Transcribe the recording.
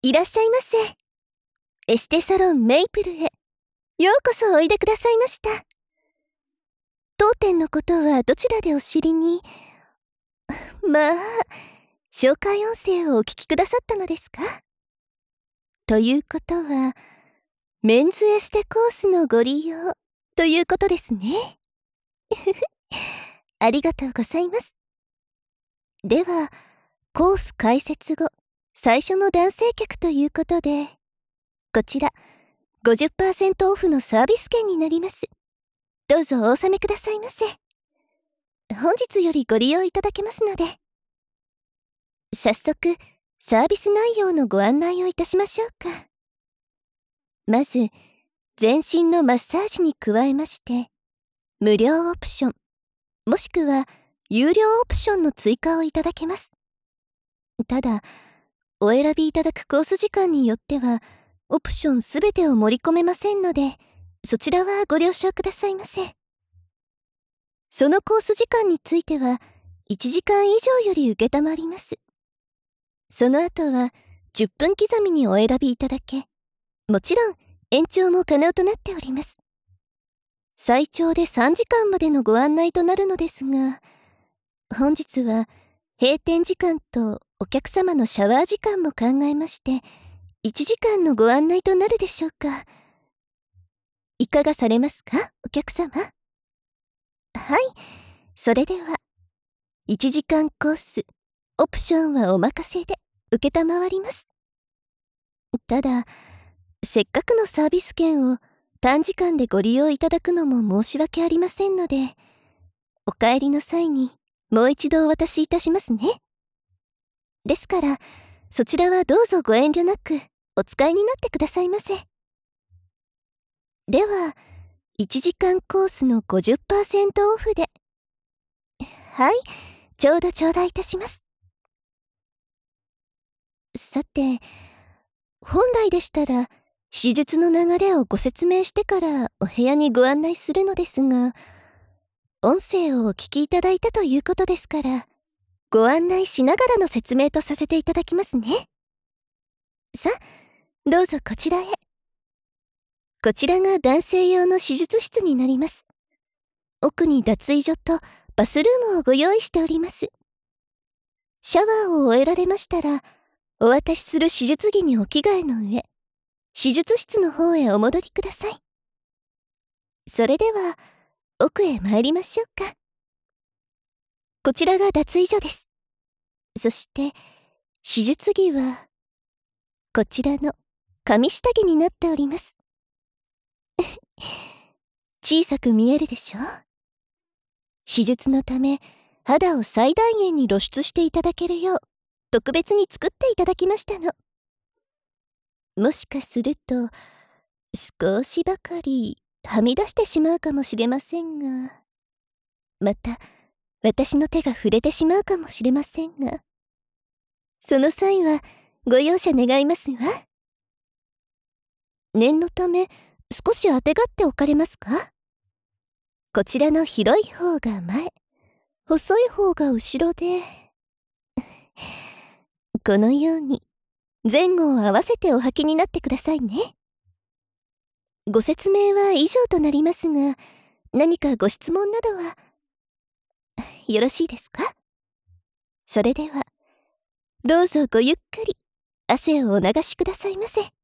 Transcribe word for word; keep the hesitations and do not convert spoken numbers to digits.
いらっしゃいませ。エステサロンメイプルへようこそおいでくださいました。当店のことはどちらでお知りに？まあ、紹介音声をお聞きくださったのですか？ということは、メンズエステコースのご利用ということですね。ありがとうございます。では、コース開設後、最初の男性客ということで、こちら ごじゅっパーセント オフのサービス券になります。どうぞお納めくださいませ。本日よりご利用いただけますので。早速、サービス内容のご案内をいたしましょうか。まず、全身のマッサージに加えまして、無料オプション、もしくは有料オプションの追加をいただけます。ただ、お選びいただくコース時間によっては、オプションすべてを盛り込めませんので、そちらはご了承くださいませ。そのコース時間については、いちじかん以上より承ります。その後は、じゅっぷん刻みにお選びいただけ、もちろん延長も可能となっております。最長でさんじかんまでのご案内となるのですが、本日は閉店時間とお客様のシャワー時間も考えまして、いちじかんのご案内となるでしょうか。いかがされますか、お客様？はい、それでは、いちじかんコース、オプションはお任せで承ります。ただ、せっかくのサービス券を短時間でご利用いただくのも申し訳ありませんので、お帰りの際にもう一度お渡しいたしますね。ですから、そちらはどうぞご遠慮なくお使いになってくださいませ。では、いちじかんコースの ごじゅっパーセント オフで。はい、ちょうど頂戴いたします。さて、本来でしたら、手術の流れをご説明してからお部屋にご案内するのですが、音声をお聞きいただいたということですから、ご案内しながらの説明とさせていただきますね。さあ、どうぞこちらへ。こちらが男性用の手術室になります。奥に脱衣所とバスルームをご用意しております。シャワーを終えられましたら、お渡しする手術着にお着替えの上、手術室の方へお戻りください。それでは、奥へ参りましょうか。こちらが脱衣所です。そして、手術着は、こちらの紙下着になっております。小さく見えるでしょ？手術のため、肌を最大限に露出していただけるよう、特別に作っていただきましたの。もしかすると、少しばかりはみ出してしまうかもしれませんが、また、私の手が触れてしまうかもしれませんが、その際はご容赦願いますわ。念のため、少しあてがっておかれますか？こちらの広い方が前、細い方が後ろで、このように前後を合わせてお履きになってくださいね。ご説明は以上となりますが、何かご質問などはよろしいですか？それでは、どうぞごゆっくり汗をお流しくださいませ。